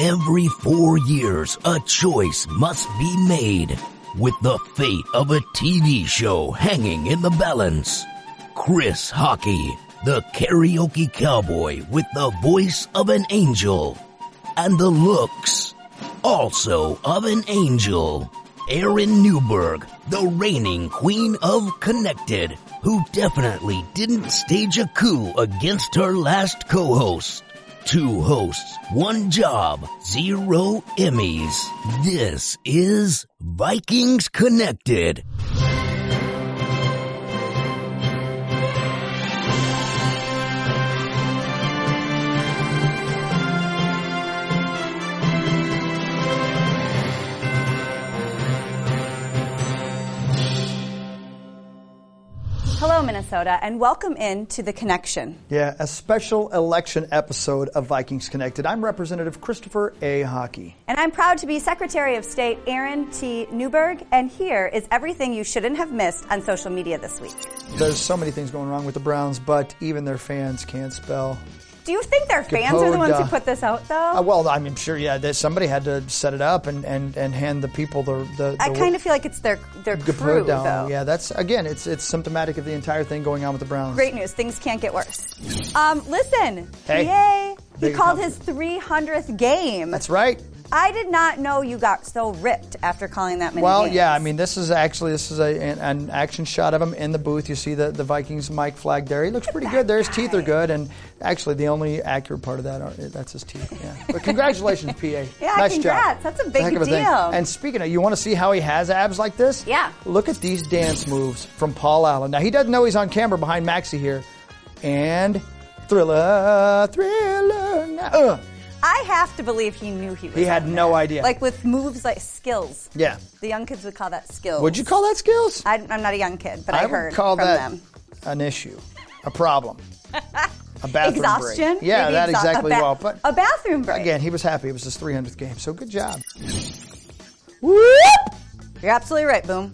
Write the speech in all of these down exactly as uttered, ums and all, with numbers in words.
Every four years, a choice must be made, with the fate of a T V show hanging in the balance. Chris Hockey, the karaoke cowboy with the voice of an angel, and the looks also of an angel. Erin Newberg, the reigning queen of Connected, who definitely didn't stage a coup against her last co-host. Two hosts, one job, zero Emmys. This is Vikings Connected. Hello, Minnesota, and welcome in to The Connection. Yeah, a special election episode of Vikings Connected. I'm Representative Christopher A. Hockey. And I'm proud to be Secretary of State Erin T. Newberg, and here is everything you shouldn't have missed on social media this week. There's so many things going wrong with the Browns, but even their fans can't spell. Do you think their fans are the ones who put this out, though? Uh, well, I'm sure, yeah, somebody had to set it up and, and, and hand the people the... the, the I kind of feel like it's their their crew, down. though. Yeah, that's, again, it's it's symptomatic of the entire thing going on with the Browns. Great news. Things can't get worse. Um, listen. Hey. Yay. He Big called accomplishment. his three hundredth game. That's right. I did not know you got so ripped after calling that many Well, games. yeah, I mean, this is actually this is a, an, an action shot of him in the booth. You see the, the Vikings mic flag there. He looks pretty good there. His teeth are good, and actually the only accurate part of that are, that's his teeth. Yeah, but congratulations, P A. Yeah, nice congrats. Job. That's a It's big heck of a thing. deal. And speaking of, you want to see how he has abs like this? Yeah. Look at these dance moves from Paul Allen. Now he doesn't know he's on camera behind Maxie here, and Thriller, Thriller. Now. Uh. I have to believe he knew he was He had on no there. idea. Like with moves like skills. Yeah. The young kids would call that skills. Would you call that skills? I, I'm not a young kid, but I, I heard would call from that them. an issue, a problem, a bathroom Exhaustion? break. Yeah, Maybe that exha- exactly a ba- well. But a bathroom break. again, he was happy. It was his three hundredth game, so good job. Whoop! You're absolutely right, Boom.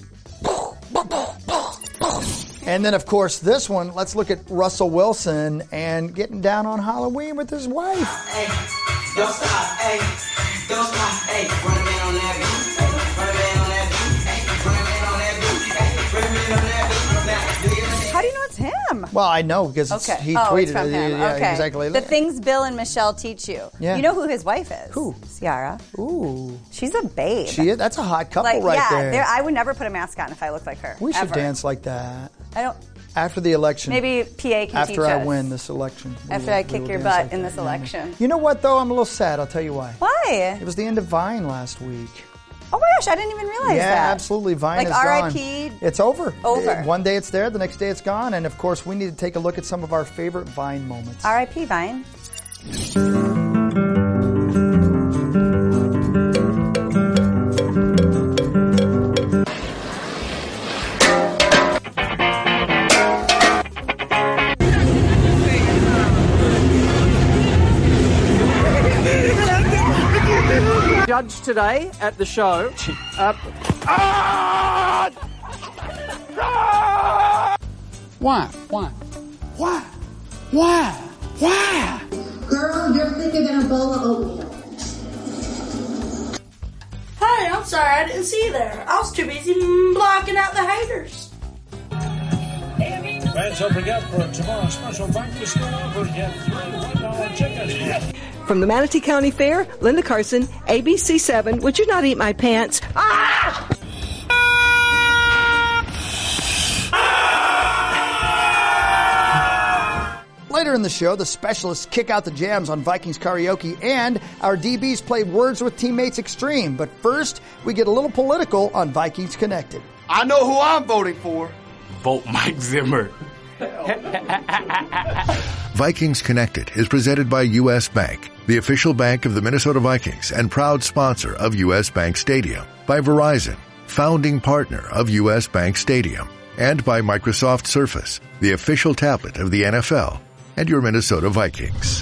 And then, of course, this one, let's look at Russell Wilson and getting down on Halloween with his wife. Hey, don't stop, hey, don't stop, hey, run a man on that beat, hey, run a man on that beat, hey, run a man on that beat, hey, run a man on that beat. Now, do you understand? How do you know it's him? Well, I know because it's, Okay. he oh, tweeted it's from it. him. Yeah, okay. exactly. The things Bill and Michelle teach you. Yeah. You know who his wife is? Who? Ciara. Ooh, She's a babe. she is. That's a hot couple like, right yeah, there. there- I would never put a mask on if I looked like her. we should ever. dance like that I don't. after the election. Maybe P A can teach after I us. win this election. we After will- I we kick will your dance butt like in that. this Yeah. election. You know what, though? I'm a little sad. I'll tell you why. Why? It was the end of Vine last week. Oh my gosh, I didn't even realize Yeah, that. absolutely. Vine Like is R I gone. P It's over. Over. Uh, One day it's there, the next day it's gone, and of course we need to take a look at some of our favorite Vine moments. R I P Vine. Judge today at the show. Uh, Why? Why? Why? Why? Why? Girl, you're thicker than a bowl of oatmeal. Hey, I'm sorry I didn't see you there. I was too busy blocking out the haters. Fans, don't forget for tomorrow's special breakfast offer, get three one dollar chickens. from the Manatee County Fair, Linda Carson, A B C seven. Would you not eat my pants? Ah! Later in the show, the specialists kick out the jams on Vikings karaoke, and our D Bs play Words with Teammates Extreme. But first, we get a little political on Vikings Connected. I know who I'm voting for. Vote Mike Zimmer. Vikings Connected is presented by U S. Bank, the official bank of the Minnesota Vikings and proud sponsor of U S. Bank Stadium, by Verizon, founding partner of U S. Bank Stadium, and by Microsoft Surface, the official tablet of the N F L and your Minnesota Vikings.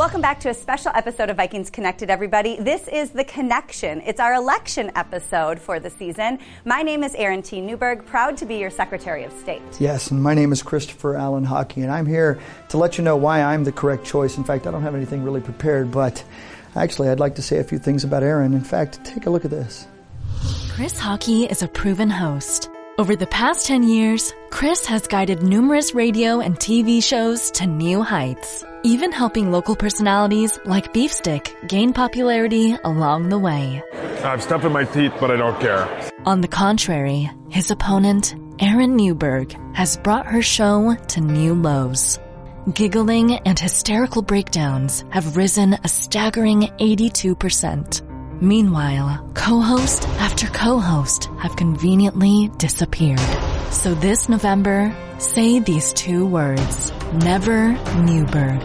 Welcome back to a special episode of Vikings Connected, everybody. This is The Connection. It's our election episode for the season. My name is Erin T. Newberg, proud to be your Secretary of State. Yes, and my name is Christopher Allen Hockey, and I'm here to let you know why I'm the correct choice. In fact, I don't have anything really prepared, but actually I'd like to say a few things about Erin. In fact, take a look at this. Chris Hockey is a proven host. Over the past ten years, Chris has guided numerous radio and T V shows to new heights, even helping local personalities like Beefstick gain popularity along the way. I've stuff in my teeth, but I don't care. On the contrary, his opponent, Erin Newberg, has brought her show to new lows. Giggling and hysterical breakdowns have risen a staggering eighty-two percent. Meanwhile, co-host after co-host have conveniently disappeared. So this November, say these two words: never Newberg.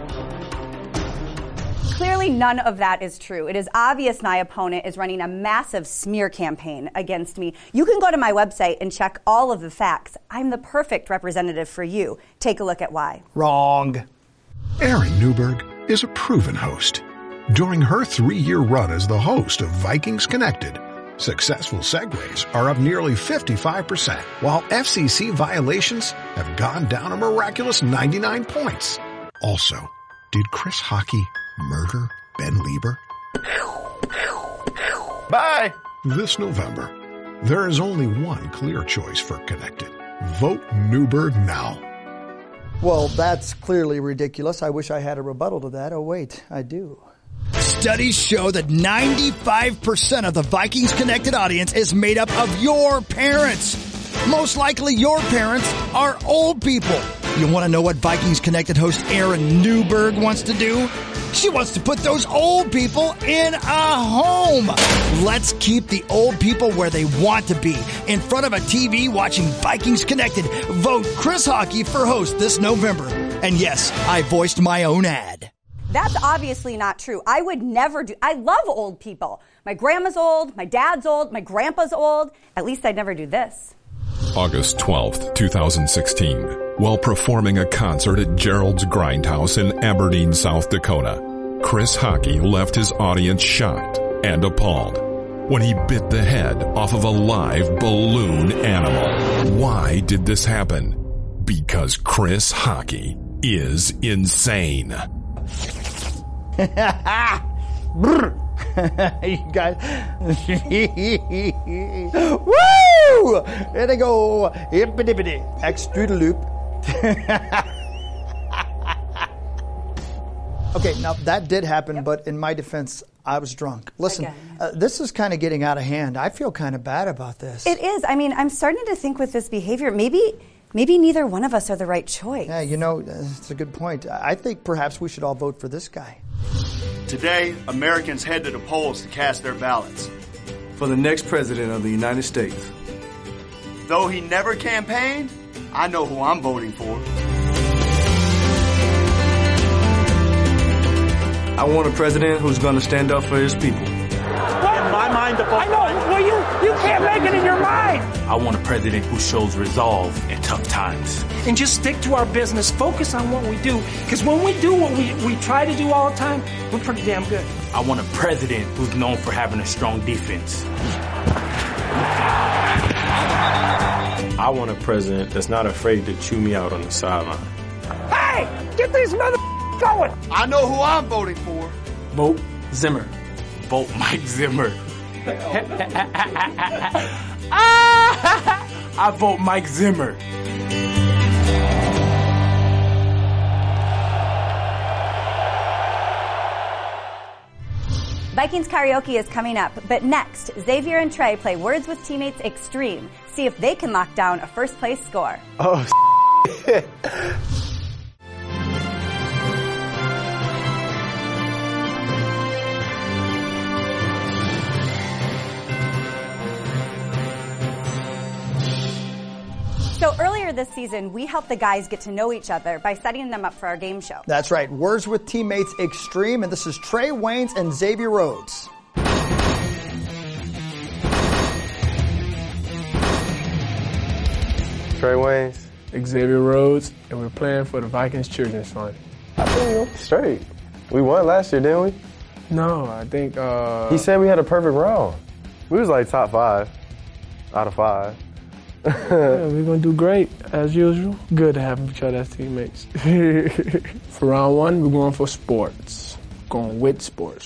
Clearly, none of that is true. It is obvious my opponent is running a massive smear campaign against me. You can go to my website and check all of the facts. I'm the perfect representative for you. Take a look at why. Wrong. Erin Newberg is a proven host. During her three-year run as the host of Vikings Connected, successful segues are up nearly fifty-five percent, while F C C violations have gone down a miraculous ninety-nine points. Also, did Chris Hockey murder Ben Lieber? Bye! This November, there is only one clear choice for Connected. Vote Newberg now. Well, that's clearly ridiculous. I wish I had a rebuttal to that. Oh, wait, I do. Studies show that ninety-five percent of the Vikings Connected audience is made up of your parents. Most likely your parents are old people. You want to know what Vikings Connected host Erin Newberg wants to do? She wants to put those old people in a home. Let's keep the old people where they want to be, in front of a T V watching Vikings Connected. Vote Chris Hockey for host this November. And yes, I voiced my own ad. That's obviously not true. I would never do. I love old people. My grandma's old, my dad's old, my grandpa's old. At least I'd never do this. August twelfth, twenty sixteen. While performing a concert at Gerald's Grindhouse in Aberdeen, South Dakota, Chris Hockey left his audience shocked and appalled when he bit the head off of a live balloon animal. Why did this happen? Because Chris Hockey is insane. You guys. Woo! There they go. Hippity-pippity. Extra loop. Okay, now that did happen, yep. But in my defense, I was drunk. Listen, uh, this is kind of getting out of hand. I feel kind of bad about this. It is. I mean, I'm starting to think with this behavior, maybe... Maybe neither one of us are the right choice. Yeah, you know, it's a good point. I think perhaps we should all vote for this guy. Today, Americans head to the polls to cast their ballots for the next president of the United States. Though he never campaigned, I know who I'm voting for. I want a president who's going to stand up for his people. What? In my mind, the I know. Well, you you can't make it in your mind. I want a president who shows resolve in tough times. And just stick to our business. Focus on what we do. Because when we do what we, we try to do all the time, we're pretty damn good. I want a president who's known for having a strong defense. I want a president that's not afraid to chew me out on the sideline. Hey! Get these mother going! I know who I'm voting for. Vote Zimmer. Vote Mike Zimmer. I vote Mike Zimmer. Vikings karaoke is coming up, but next, Xavier and Trey play Words with Teammates Extreme. See if they can lock down a first place score. Oh, So earlier this season, we helped the guys get to know each other by setting them up for our game show. That's right. Words with Teammates Extreme, and this is Trey Waynes and Xavier Rhodes. Trey Waynes, Xavier Rhodes, and we're playing for the Vikings Children's Fund. I think we're straight. We won last year, didn't we? No, I think. Uh, He said we had a perfect round. We was like top five out of five. Yeah, we're gonna do great as usual. Good to have each other as teammates. For round one, we're going for sports. Going with sports.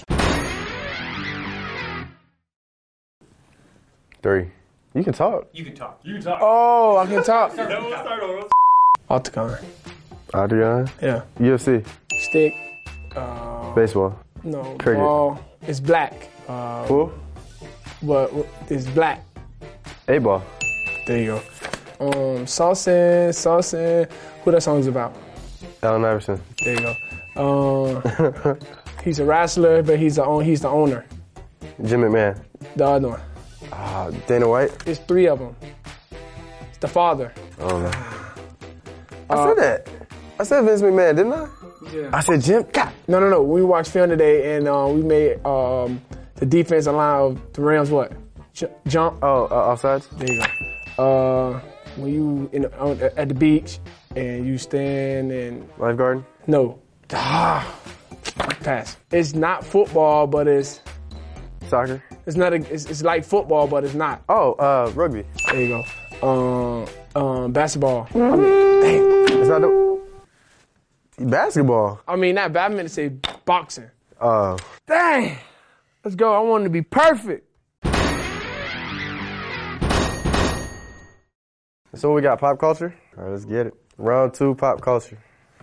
Three. You can talk. You can talk. You can talk. Oh, I can talk. Start over, start over. Octagon. Adrian? Yeah. U F C. Stick. Uh, Baseball. No. Cricket. Ball. It's black. Uh, Who? But it's black. Eight ball. There you go. Um, Saucin, Saucin. Who that song's about? Allen Iverson. There you go. Um, he's a wrestler, but he's the own, he's the owner. Jim McMahon. The other one. Uh, Dana White. It's three of them. It's the father. Oh no. I said that. I said Vince McMahon, didn't I? Yeah. I said Jim. God. No, no, no. We watched film today, and uh, we made um, the defensive line of the Rams what? J- jump. Oh, uh, offsides. There you go. Uh, when you in the, on, at the beach and you stand and lifeguard. No. Ah, pass. It's not football, but it's soccer. It's not. A, it's, it's like football, but it's not. Oh, uh, rugby. There you go. Um, um, basketball. I mean, dang. It's not the basketball. I mean, not badminton. Say boxing. Oh. Uh, Dang. Let's go. I want it to be perfect. So we got pop culture. All right, let's get it. Round two, pop culture.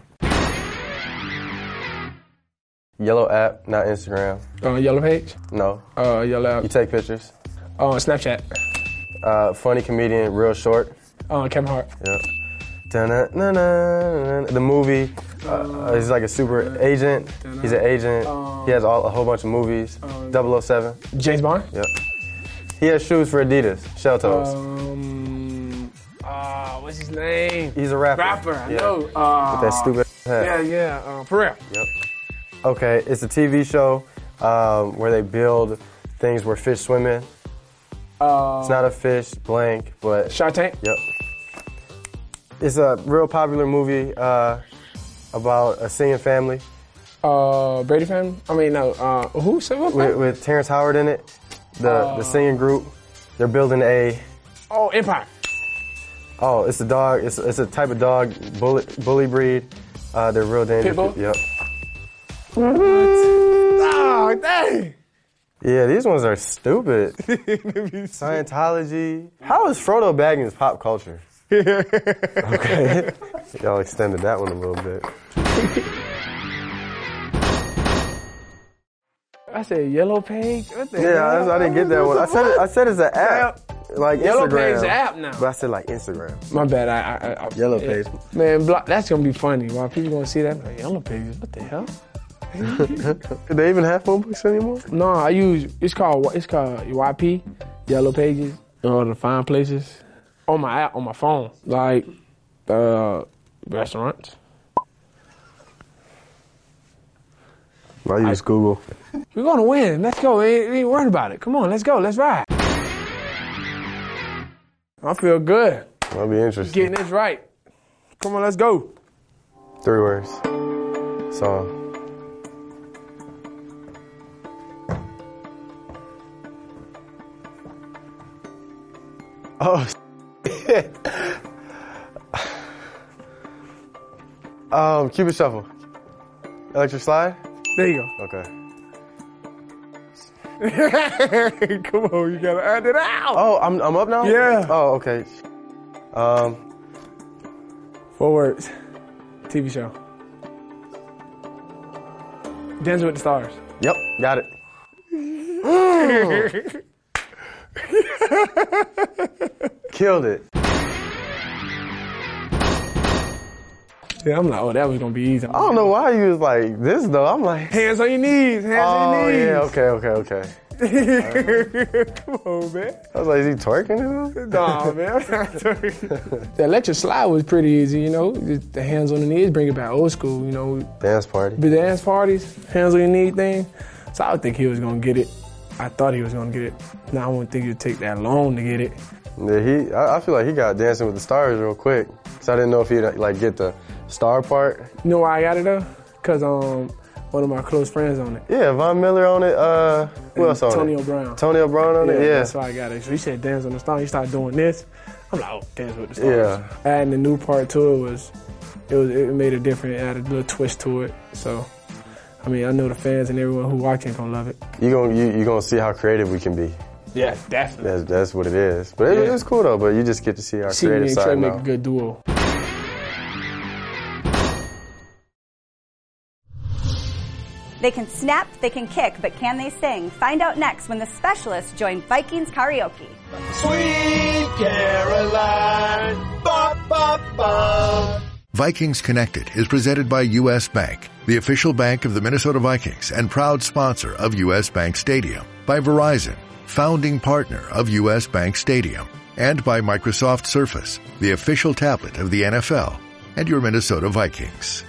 Yellow app, not Instagram. Uh, yellow page? No. Uh, yellow app. You take pictures. Uh, Snapchat. Uh, funny comedian, real short. Uh, Kevin Hart. Yep. Da-na-na-na-na. The movie, uh, he's like a super agent. He's an agent. He has all, a whole bunch of movies. double oh seven. James Bond? Yep. He has shoes for Adidas, shell toes. Um, uh, what's his name? He's a rapper. Rapper, I yeah. know. Uh, With that stupid hat. Yeah, yeah, uh, for real. Yep. Okay, it's a T V show um, where they build things where fish swim in. Uh, it's not a fish, blank, but... Shark Tank? Yep. It's a real popular movie uh, about a singing family. Uh, Brady family? I mean, no, uh, who said what? With, with Terrence Howard in it, the, uh, the singing group. They're building a... Oh, Empire. Oh, it's a dog. It's, it's a type of dog, bully, bully breed. Uh, they're real dangerous. Pitbull? Yep. What? Oh, dang. Yeah, these ones are stupid. Scientology. How is Frodo Baggins pop culture? Okay. Y'all extended that one a little bit. I said yellow page? What the Yeah, hell? I, I didn't get that one. I said it, I said it's an app. Like Yellow Instagram. Page's an app now. But I said like Instagram. My bad. I, I, I Yellow yeah. Page. Man, block, that's gonna be funny. Why people gonna see that? Like, Yellow Pages. What the hell? Do they even have phone books anymore? No, I use it's called it's called Y P, Yellow Pages, in order to find places on my app on my phone, like uh, restaurants. I use I, Google. We're gonna win. Let's go. We ain't, we ain't worried about it. Come on, let's go. Let's ride. I feel good. That'll be interesting. Getting this right. Come on, let's go. Three words. Song. Oh, um, Cupid Shuffle. Electric Slide? There you go. Okay. Come on, you gotta add it out. Oh, I'm I'm up now? Yeah. Oh, okay. Um, Four words. T V show. Dancing with the Stars. Yep, got it. Killed it. Yeah, I'm like, oh, that was gonna be easy. I don't know why you was like this though. I'm like hands on your knees, hands oh, on your knees. yeah, okay, okay, okay. Come on, man. I was like, is he twerking? Nah, man, I'm not twerking. The electric slide was pretty easy, you know. Just the hands on the knees, bring it back old school, you know. Dance party. The dance parties, hands on your knee thing. So I would think he was gonna get it. I thought he was gonna get it. Now I wouldn't think it'd take that long to get it. Yeah, he. I, I feel like he got Dancing with the Stars real quick. Cause I didn't know if he'd like get the star part. You know why I got it though? Cause um, one of my close friends on it. Yeah, Von Miller on it. Uh, who And else on Antonio it? Brown. Antonio Brown on yeah, it. Yeah. That's why I got it. So he said Dance on the Stars. He started doing this. I'm like, oh, Dance with the Stars. Yeah. Adding the new part to it was, it was, it made a different, added a little twist to it. So, I mean, I know the fans and everyone who watching gonna love it. You gonna you you gonna see how creative we can be. Yeah, definitely. That's that's what it is. But it, Yeah. it's cool though. But you just get to see our See me creative and Trey side make now. a good duo. They can snap, they can kick, but can they sing? Find out next when the specialists join Vikings Karaoke. Sweet Caroline, ba ba ba. Vikings Connected is presented by U S. Bank, the official bank of the Minnesota Vikings and proud sponsor of U S. Bank Stadium, by Verizon, founding partner of U S. Bank Stadium, and by Microsoft Surface, the official tablet of the N F L and your Minnesota Vikings.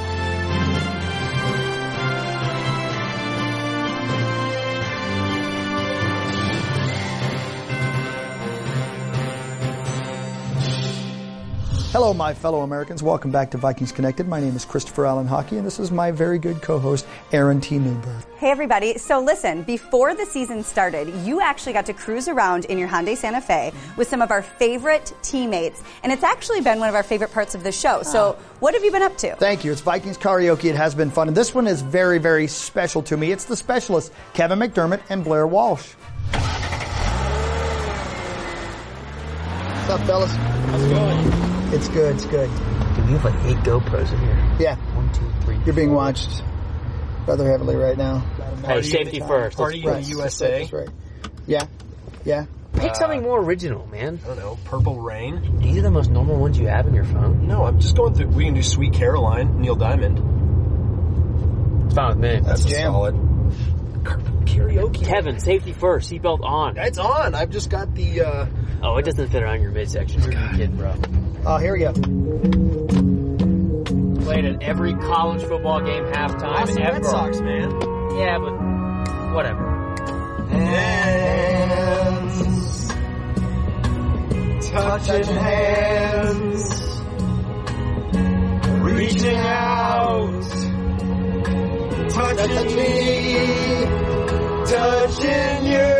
Hello, my fellow Americans. Welcome back to Vikings Connected. My name is Christopher Allen Hockey, and this is my very good co-host, Aaron T. Newberg. Hey everybody, so listen, before the season started, you actually got to cruise around in your Hyundai Santa Fe with some of our favorite teammates, and it's actually been one of our favorite parts of the show. So what have you been up to? Thank you. It's Vikings Karaoke. It has been fun, and this one is very, very special to me. It's the specialists, Kevin McDermott and Blair Walsh. What's up, fellas? How's it going? It's good, it's good. Dude, we have like eight GoPros in here. Yeah. One, two, three. You're being watched rather heavily right now. Hey, safety first. Party in the U S A. That's right. Yeah. Yeah. Pick something more original, man. I don't know. Purple Rain. These are the most normal ones you have in your phone. No, I'm just going through. We can do Sweet Caroline, Neil Diamond. It's fine with me. That's a solid. Karaoke. Kevin, safety first. Seatbelt on. It's on. I've just got the. Uh... Oh, it doesn't fit around your midsection. You're a kid, bro. Oh, here we go. Played at every college football game halftime Boston ever. Red Sox, man. Yeah, but whatever. Hands, touching hands, reaching out, touching me, touching you.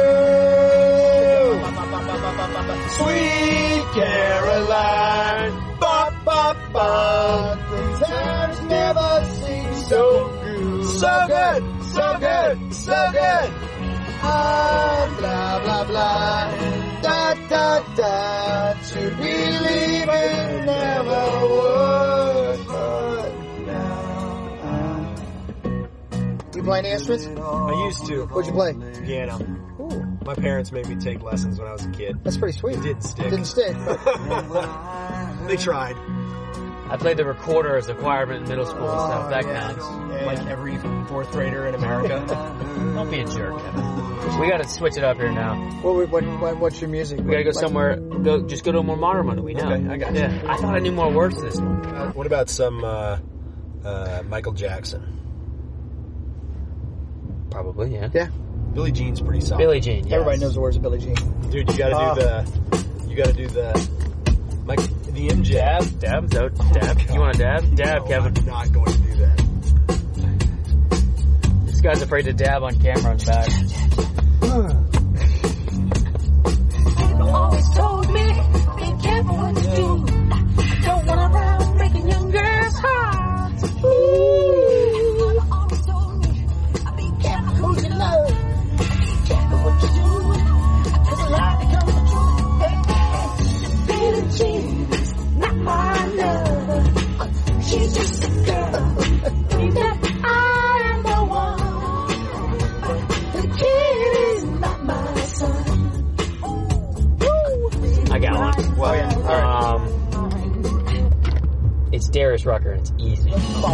Sweet Caroline, ba ba ba. The times never seem so good, so good, so good, so good. Ah, blah blah blah, da da da. To believe it never would, but now. You play any instruments? I used to. What'd you play? Piano. My parents made me take lessons when I was a kid. That's pretty sweet. It didn't stick. Didn't stick. They tried. I played the recorder as a choirman in middle school and stuff. That counts. Yeah, like every fourth grader in America. Don't be a jerk, Kevin. We got to switch it up here now. What, what, what, what's your music? We got to go somewhere. Go, just go to a more modern one that we know. Okay, I got you. Yeah, I thought I knew more words to this one. Uh, what about some uh, uh, Michael Jackson? Probably, yeah. Yeah. Billie Jean's pretty solid. Billie Jean, yes. Everybody knows the words of Billie Jean. Dude, you gotta do uh, the, you gotta do the, like, the M J. Dab? Dab? So, dab? You want a dab? Dab, no, Kevin. I'm not going to do that. This guy's afraid to dab on camera in the back. People always told me, be careful what you do. Don't run around breaking young girls' hearts. Ooh. Always told me, be careful who you love. Be careful what you do. Cause a lot becomes the truth. Billie Jean, not my love. She's just a girl. Think that I am the one. The kid is not my son. I got one. Well, yeah. All right. Um, it's Darius Rucker, and it's easy. Oh,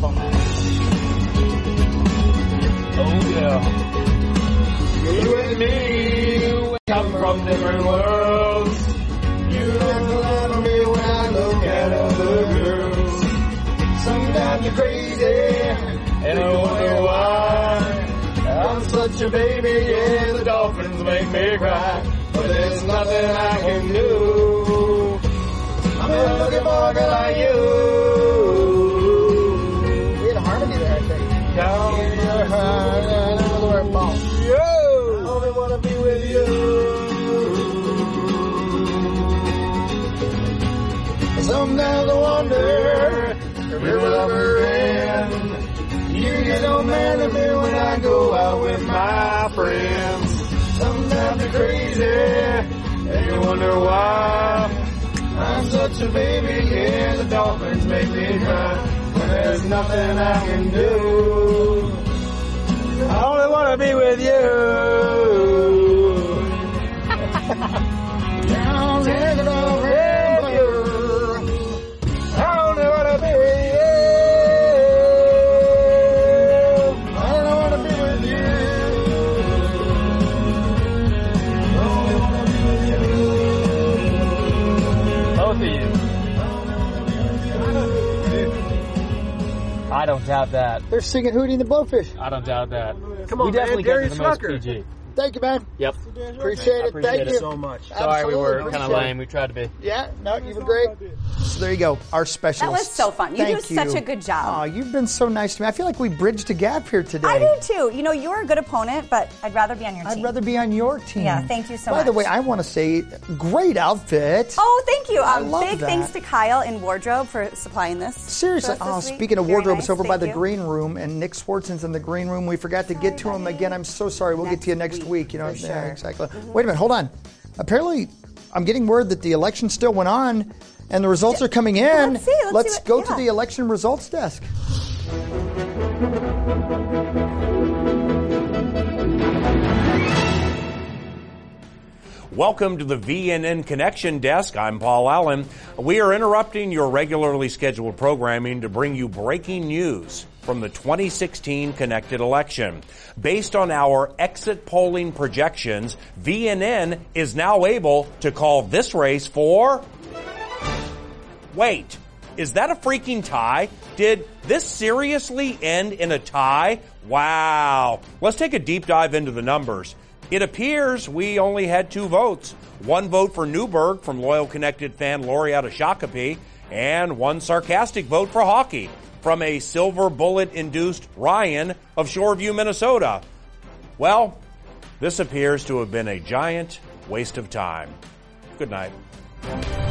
yeah. You and me, we come from different worlds. You never love me when I look at other girls. Sometimes you're crazy, and I wonder why. I'm such a baby, yeah, the dolphins make me cry. But there's nothing I can do. I'm looking for a girl like you. We had a harmony there, I think. a while. I'm such a baby, yeah, the dolphins make me cry. When there's nothing I can do, I only want to be with you. Down in the river, I only want to be with you. I only want to be with you. I only want to be with you. Both of you. I don't doubt that. They're singing Hootie and the Blowfish. I don't doubt that. Come we on, definitely man. got Darius to the most Rucker. P G. Thank you, man. Yep. Appreciate it. Appreciate Thank it you so much. Absolutely. Sorry we were kind Appreciate of it. lame. We tried to be. Yeah, no, you were great. So there you go, our specialist. That was so fun. You Thank do such a good job. Oh, you've been so nice to me. I feel like we bridged a gap here today. I do too. You know, you're a good opponent, but I'd rather be on your I'd team. rather be on your team. Yeah, thank you so By much. the way, I want to say, great outfit. Oh, thank you. I Um, love big that. thanks to Kyle in Wardrobe for supplying this. Seriously. for us Oh, this week. speaking of Very wardrobe, nice. it's over by Thank the you. green room, and Nick Swartzen's in the green room. We forgot to get to him again. I'm so sorry. We'll get to you next week. You know, For yeah, sure. exactly. Wait a minute. Hold on. Apparently, I'm getting word that the election still went on, and the results are coming in. Let's see, let's see what- go to yeah. the election results desk. Welcome to the V N N Connection Desk. I'm Paul Allen. We are interrupting your regularly scheduled programming to bring you breaking news from the twenty sixteen connected election. Based on our exit polling projections, V N N is now able to call this race for... Wait, is that a freaking tie? Did this seriously end in a tie? Wow. Let's take a deep dive into the numbers. It appears we only had two votes. One vote for Newberg from loyal Connected fan Lori out of Shakopee, and one sarcastic vote for Hockey from a silver bullet-induced Ryan of Shoreview, Minnesota. Well, this appears to have been a giant waste of time. Good night.